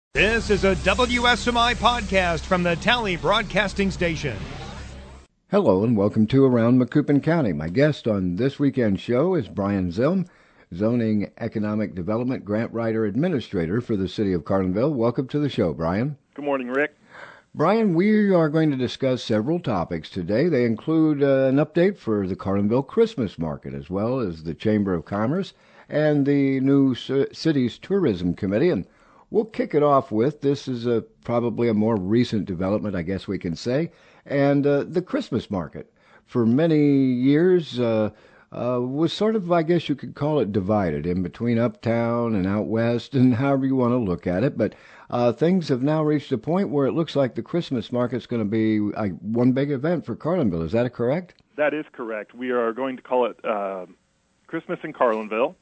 This is a WSMI podcast from the Tally Broadcasting Station. Hello and welcome to Around Macoupin County. My guest on this weekend's show is Brian Zilm, Zoning Economic Development Grant Writer Administrator for the City of Carlinville. Welcome to the show, Brian. Good morning, Rick. Brian, we are going to discuss several topics today. They include an update for the Carlinville Christmas Market, as well as the Chamber of Commerce and the new city's Tourism Committee. And we'll kick it off with, this is probably a more recent development, I guess we can say, and the Christmas market. For many years, was sort of, I guess you could call it, divided in between uptown and out west, and however you want to look at it. But things have now reached a point where it looks like the Christmas market's going to be one big event for Carlinville. Is that correct? That is correct. We are going to call it Christmas in Carlinville.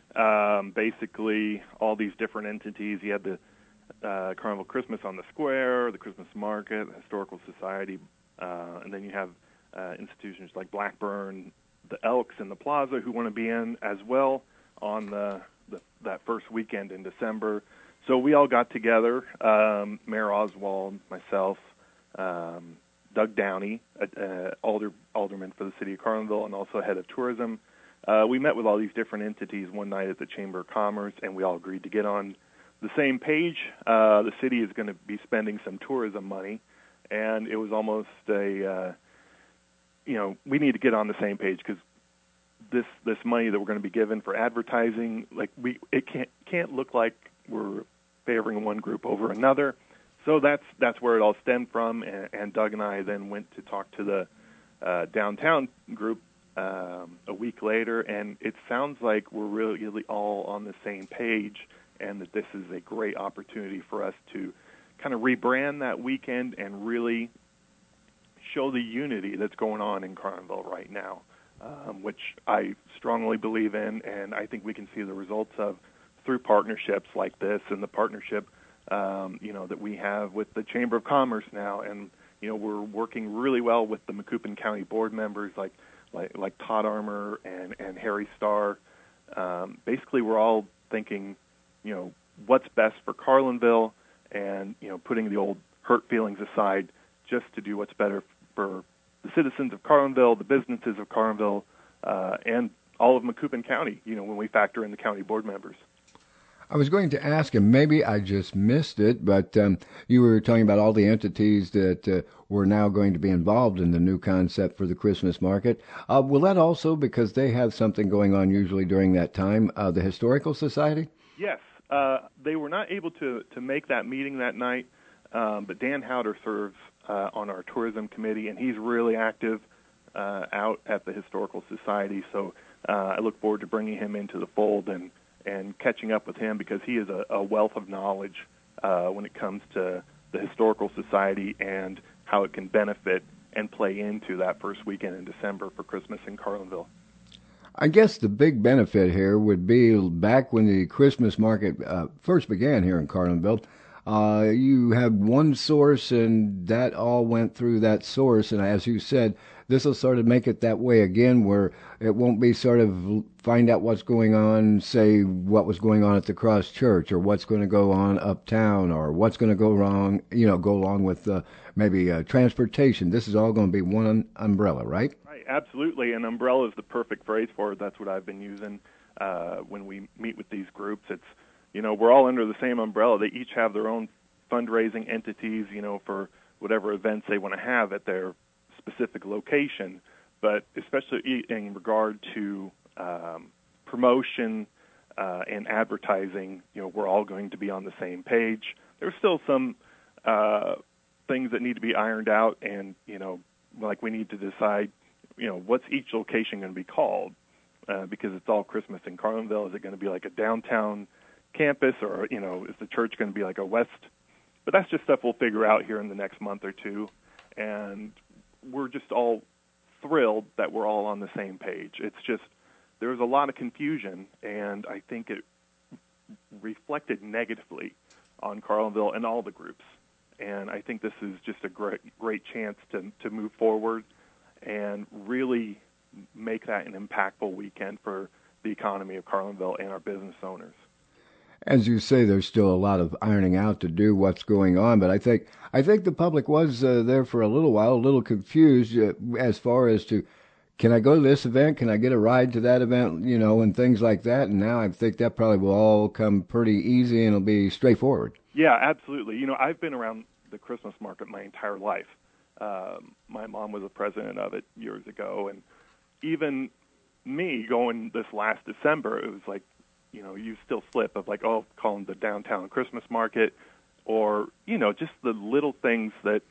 Basically, all these different entities. You have the Carnival Christmas on the Square, the Christmas Market, the Historical Society, and then you have institutions like Blackburn, the Elks, and the Plaza who want to be in as well on that first weekend in December. So we all got together, Mayor Oswald, myself, Doug Downey, alderman for the City of Carlinville, and also head of tourism. We met with all these different entities one night at the Chamber of Commerce, and we all agreed to get on the same page. The city is going to be spending some tourism money, and it was almost we need to get on the same page because this money that we're going to be given for advertising, it can't look like we're favoring one group over another. So that's where it all stemmed from, and Doug and I then went to talk to the downtown group a week later, and it sounds like we're really all on the same page, and that this is a great opportunity for us to kind of rebrand that weekend and really show the unity that's going on in Carlinville right now, which I strongly believe in, and I think we can see the results of through partnerships like this and the partnership that we have with the Chamber of Commerce now, and we're working really well with the Macoupin County board members like Todd Armour and Harry Starr. Basically, we're all thinking, what's best for Carlinville, and putting the old hurt feelings aside, just to do what's better for the citizens of Carlinville, the businesses of Carlinville, and all of Macoupin County. When we factor in the county board members. I was going to ask him, maybe I just missed it, but you were talking about all the entities that were now going to be involved in the new concept for the Christmas market. Will that also, because they have something going on usually during that time, the Historical Society? Yes. They were not able to make that meeting that night, but Dan Howder serves on our tourism committee, and he's really active out at the Historical Society. So I look forward to bringing him into the fold and catching up with him, because he is a wealth of knowledge when it comes to the Historical Society and how it can benefit and play into that first weekend in December for Christmas in Carlinville. I guess the big benefit here would be back when the Christmas market first began here in Carlinville. You had one source, and that all went through that source. And as you said, this will sort of make it that way again, where it won't be sort of find out what's going on, say what was going on at the Cross Church, or what's going to go on uptown, or what's going to go wrong, go along with maybe transportation. This is all going to be one umbrella, right? Right, absolutely. And umbrella is the perfect phrase for it. That's what I've been using when we meet with these groups. It's, we're all under the same umbrella. They each have their own fundraising entities, for whatever events they want to have at their specific location. But especially in regard to promotion and advertising, we're all going to be on the same page. There's still some things that need to be ironed out, and, we need to decide, what's each location going to be called, because it's all Christmas in Carlinville. Is it going to be like a downtown campus, or, is the church going to be like a west? But that's just stuff we'll figure out here in the next month or two, and we're just all thrilled that we're all on the same page. It's just, there was a lot of confusion, and I think it reflected negatively on Carlinville and all the groups. And I think this is just a great chance to move forward and really make that an impactful weekend for the economy of Carlinville and our business owners. As you say, there's still a lot of ironing out to do what's going on, but I think the public was there for a little while, a little confused as far as to can I go to this event? Can I get a ride to that event? And things like that. And now I think that probably will all come pretty easy and it'll be straightforward. Yeah, absolutely. I've been around the Christmas market my entire life. My mom was the president of it years ago, and even me going this last December, it was like, you still slip of like, calling the downtown Christmas market, or, just the little things that,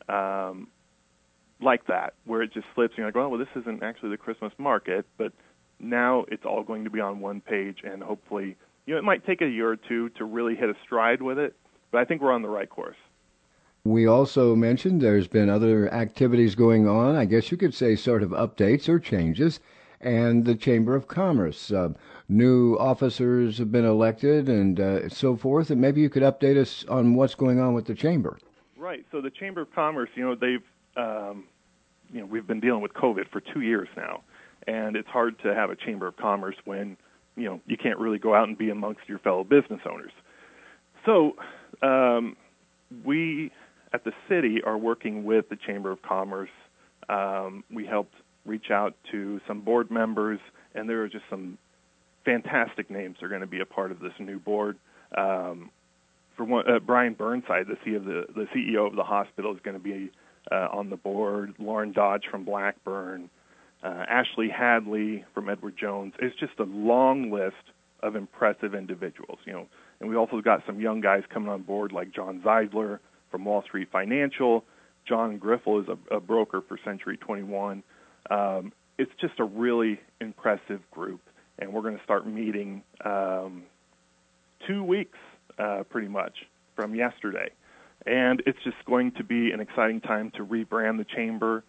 like that, where it just slips, and you're like, well, this isn't actually the Christmas market, but now it's all going to be on one page, and hopefully, it might take a year or two to really hit a stride with it, but I think we're on the right course. We also mentioned there's been other activities going on, I guess you could say sort of updates or changes, and the Chamber of Commerce. New officers have been elected and so forth, and maybe you could update us on what's going on with the Chamber. Right. So the Chamber of Commerce, they've, we've been dealing with COVID for 2 years now, and it's hard to have a Chamber of Commerce when, you can't really go out and be amongst your fellow business owners. So we at the city are working with the Chamber of Commerce. We helped reach out to some board members, and there are just some fantastic names that are going to be a part of this new board. For one, Brian Burnside, the CEO of the hospital, is going to be on the board. Lauren Dodge from Blackburn, Ashley Hadley from Edward Jones. It's just a long list of impressive individuals, And we also got some young guys coming on board like John Zeidler from Wall Street Financial. John Griffel is a broker for Century 21. It's just a really impressive group, and we're going to start meeting 2 weeks pretty much from yesterday. And it's just going to be an exciting time to rebrand the Chamber,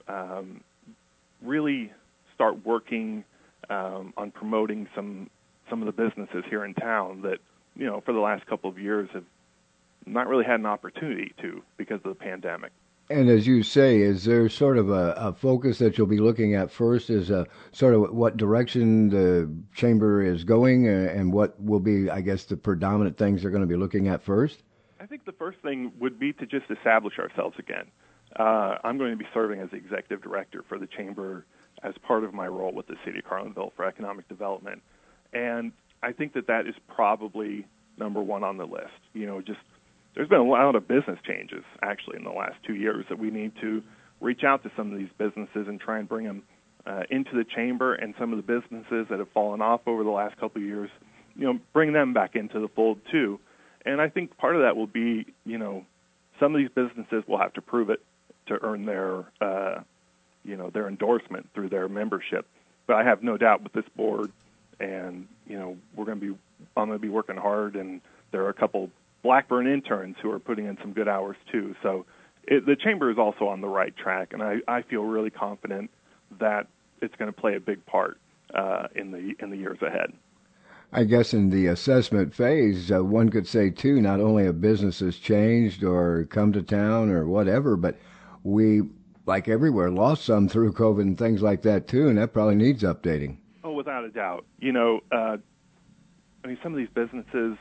really start working on promoting some of the businesses here in town that, for the last couple of years have not really had an opportunity to because of the pandemic. And as you say, is there sort of a focus that you'll be looking at first as sort of what direction the Chamber is going and what will be, I guess, the predominant things they're going to be looking at first? I think the first thing would be to just establish ourselves again. I'm going to be serving as the executive director for the Chamber as part of my role with the City of Carlinville for economic development. And I think that is probably number one on the list. There's been a lot of business changes, actually, in the last 2 years that we need to reach out to some of these businesses and try and bring them into the Chamber, and some of the businesses that have fallen off over the last couple of years, bring them back into the fold, too. And I think part of that will be, some of these businesses will have to prove it to earn their, their endorsement through their membership. But I have no doubt with this board, and, I'm going to be working hard, and there are a couple Blackburn interns who are putting in some good hours too. So the Chamber is also on the right track, and I feel really confident that it's going to play a big part in the years ahead. I guess in the assessment phase, one could say too, not only have businesses changed or come to town or whatever, but we, like everywhere, lost some through COVID and things like that too, and that probably needs updating. Oh, without a doubt. Some of these businesses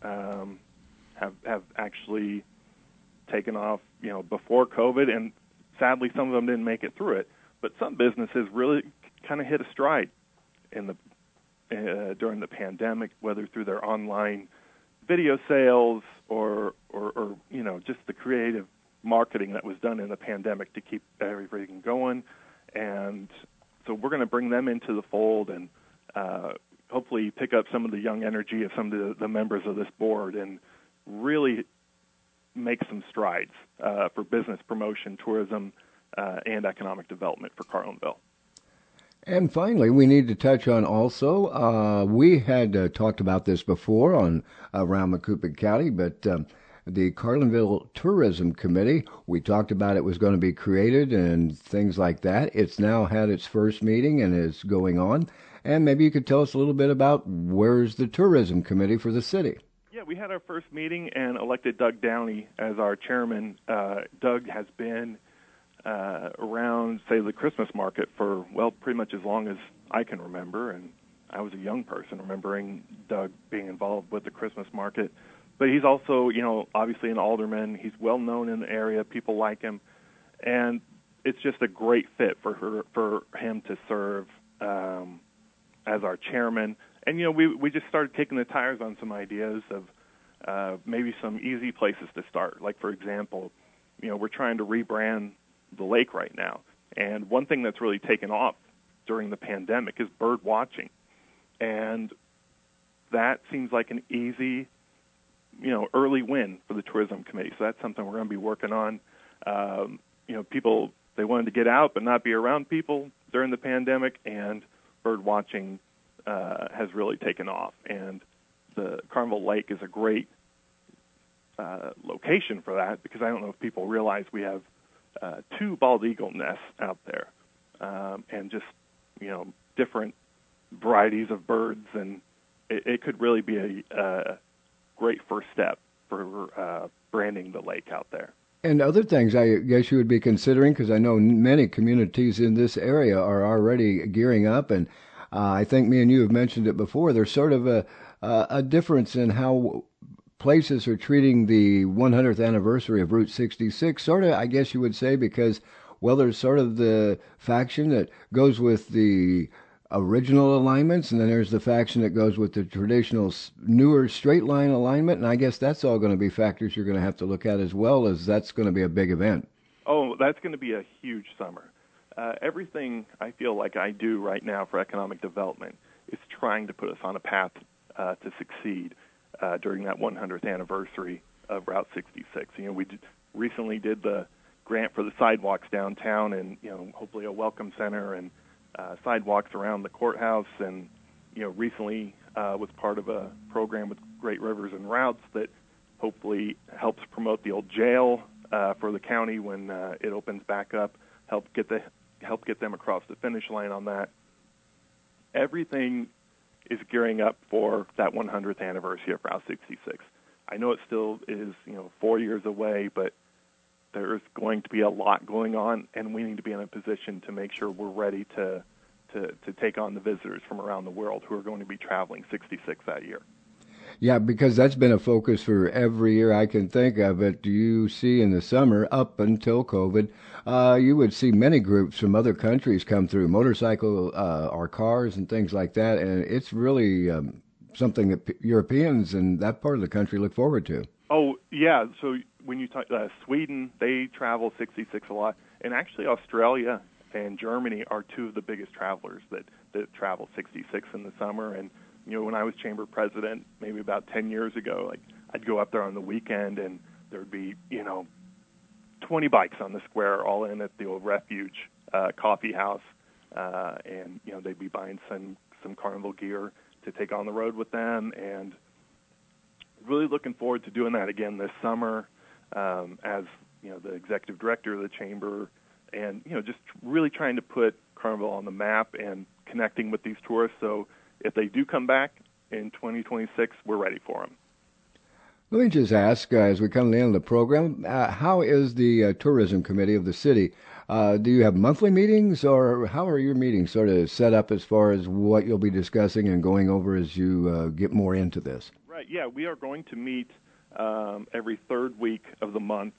have actually taken off, before COVID, and sadly some of them didn't make it through it. But some businesses really kind of hit a stride during the pandemic, whether through their online video sales or just the creative marketing that was done in the pandemic to keep everything going. And so we're going to bring them into the fold and hopefully pick up some of the young energy of some of the members of this board and really make some strides for business promotion, tourism, and economic development for Carlinville. And finally, we need to touch on also, we had talked about this before on around Macoupin County, but the Carlinville Tourism Committee, we talked about it was going to be created and things like that. It's now had its first meeting and is going on. And maybe you could tell us a little bit about where's the Tourism Committee for the city. Yeah, we had our first meeting and elected Doug Downey as our chairman. Doug has been around, say, the Christmas market for, pretty much as long as I can remember. And I was a young person remembering Doug being involved with the Christmas market. But he's also, obviously an alderman. He's well known in the area. People like him, and it's just a great fit for him to serve as our chairman. And we just started kicking the tires on some ideas of maybe some easy places to start. Like, for example, we're trying to rebrand the lake right now, and one thing that's really taken off during the pandemic is bird watching, and that seems like an easy early win for the tourism committee. So that's something we're going to be working on. People, they wanted to get out but not be around people during the pandemic, and bird watching has really taken off. And the Carnival Lake is a great location for that, because I don't know if people realize we have 2 bald eagle nests out there, and just, different varieties of birds, and it could really be a great first step for branding the lake out there. And other things I guess you would be considering, because I know many communities in this area are already gearing up, and I think me and you have mentioned it before. There's sort of a difference in how places are treating the 100th anniversary of Route 66, sort of, I guess you would say, because, well, there's sort of the faction that goes with the original alignments, and then there's the faction that goes with the traditional newer straight line alignment, and I guess that's all going to be factors you're going to have to look at, as well as that's going to be a big event. Oh, that's going to be a huge summer. Everything I feel like I do right now for economic development is trying to put us on a path to succeed during that 100th anniversary of Route 66. We recently did the grant for the sidewalks downtown, and hopefully a welcome center, and sidewalks around the courthouse, and recently was part of a program with Great Rivers and Routes that hopefully helps promote the old jail for the county when it opens back up. Help get them across the finish line on that. Everything is gearing up for that 100th anniversary of Route 66. I know it still is 4 years away, but there's going to be a lot going on, and we need to be in a position to make sure we're ready to take on the visitors from around the world who are going to be traveling 66 that year. Yeah, because that's been a focus for every year I can think of it. You see in the summer, up until COVID, you would see many groups from other countries come through, motorcycle or cars and things like that, and it's really something that Europeans in that part of the country look forward to. Oh, yeah. So when you talk Sweden, they travel 66 a lot. And actually Australia and Germany are 2 of the biggest travelers that travel 66 in the summer. And, when I was chamber president, maybe about 10 years ago, like, I'd go up there on the weekend, and there would be, 20 bikes on the square, all in at the old Refuge coffee house. And, they'd be buying some carnival gear to take on the road with them. And really looking forward to doing that again this summer, as the executive director of the chamber, and just really trying to put Carnival on the map and connecting with these tourists. So if they do come back in 2026, we're ready for them. Let me just ask, as we come to the end of the program, how is the tourism committee of the city? Do you have monthly meetings, or how are your meetings sort of set up as far as what you'll be discussing and going over as you get more into this? Right, yeah, we are going to meet every 3rd week of the month.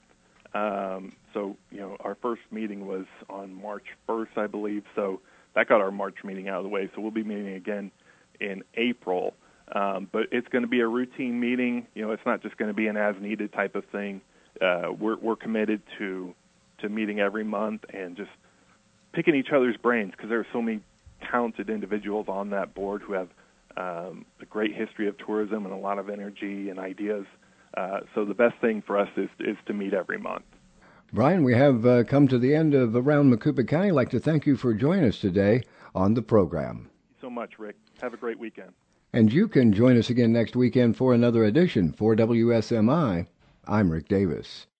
So, our first meeting was on March 1st, I believe, so that got our March meeting out of the way. So we'll be meeting again in April. But it's going to be a routine meeting. It's not just going to be an as-needed type of thing. We're committed to meeting every month and just picking each other's brains, because there are so many talented individuals on that board who have a great history of tourism and a lot of energy and ideas. So the best thing for us is to meet every month. Brian, we have come to the end of Around Macoupé County. I'd like to thank you for joining us today on the program. Thank you so much, Rick. Have a great weekend. And you can join us again next weekend for another edition. For WSMI, I'm Rick Davis.